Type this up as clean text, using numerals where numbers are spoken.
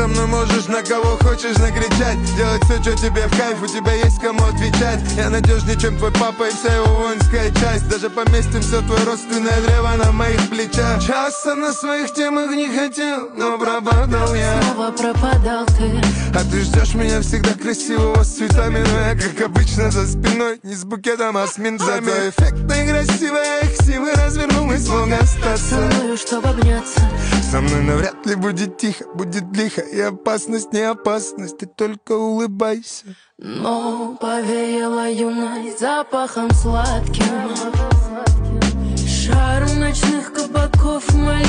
со мной можешь на кого хочешь накричать, делать все, что тебе в кайф, у тебя есть кому отвечать. Я надежнее, чем твой папа и вся его воинская часть. Даже поместим все твое родственное древо на моих плечах. Часто на своих темах не хотел, но пропадал я. Снова пропадал ты. А ты ждешь меня всегда красивого с цветами, но я, как обычно, за спиной, не с букетом, а с минтами. Зато эффектно и красиво я их силы развернул и смог остаться Со мною, чтобы обняться. Со мной навряд ли будет тихо, будет лихо. И опасность, не опасность, ты только улыбайся. Но повеяла юность запахом сладким. Шарм ночных кабаков,